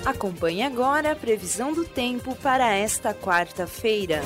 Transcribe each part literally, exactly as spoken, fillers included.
Acompanhe agora a previsão do tempo para esta quarta-feira.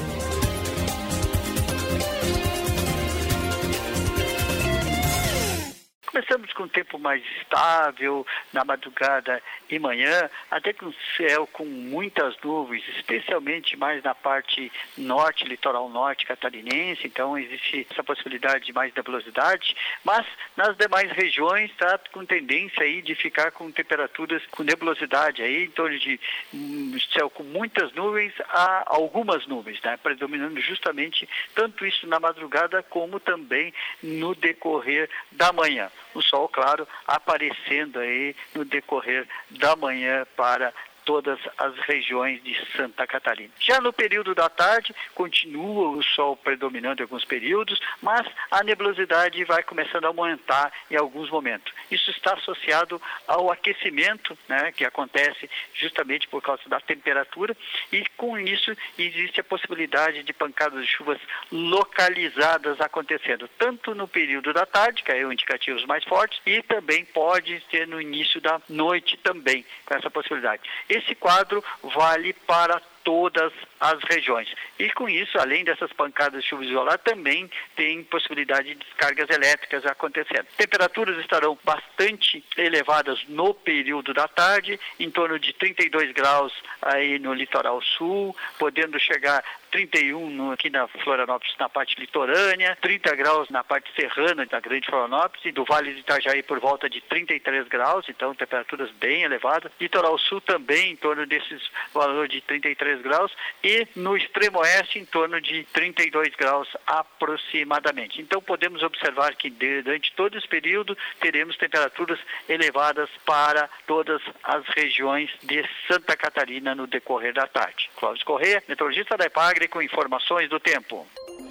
Começamos com um tempo mais estável na madrugada e manhã, até com céu com muitas nuvens, especialmente mais na parte norte, litoral norte catarinense, então existe essa possibilidade de mais nebulosidade, mas nas demais regiões está com tendência aí de ficar com temperaturas com nebulosidade aí, em torno de um céu com muitas nuvens a algumas nuvens, né, predominando justamente tanto isso na madrugada como também no decorrer da manhã. O sol, claro, aparecendo aí no decorrer da manhã para todas as regiões de Santa Catarina. Já no período da tarde, continua o sol predominando em alguns períodos, mas a nebulosidade vai começando a aumentar em alguns momentos. Isso está associado ao aquecimento, né, que acontece justamente por causa da temperatura, e com isso existe a possibilidade de pancadas de chuvas localizadas acontecendo, tanto no período da tarde, que é o indicativo mais fortes, e também pode ser no início da noite também, com essa possibilidade. Esse quadro vale para todas as regiões. E com isso, além dessas pancadas de chuva isolada, também tem possibilidade de descargas elétricas acontecendo. Temperaturas estarão bastante elevadas no período da tarde, em torno de trinta e dois graus aí no litoral sul, podendo chegar trinta e um no, aqui na Florianópolis, na parte litorânea, trinta graus na parte serrana da Grande Florianópolis, e do Vale de Itajaí por volta de trinta e três graus, então temperaturas bem elevadas. Litoral sul também em torno desses valores de trinta e três graus, e no extremo oeste em torno de trinta e dois graus aproximadamente. Então podemos observar que durante todo esse período teremos temperaturas elevadas para todas as regiões de Santa Catarina no decorrer da tarde. Cláudio Corrêa, meteorologista da EPAGRE, com informações do tempo.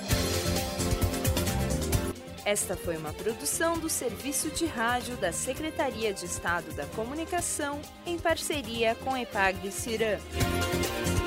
Esta foi uma produção do Serviço de Rádio da Secretaria de Estado da Comunicação, em parceria com EPAGRE-Ciram.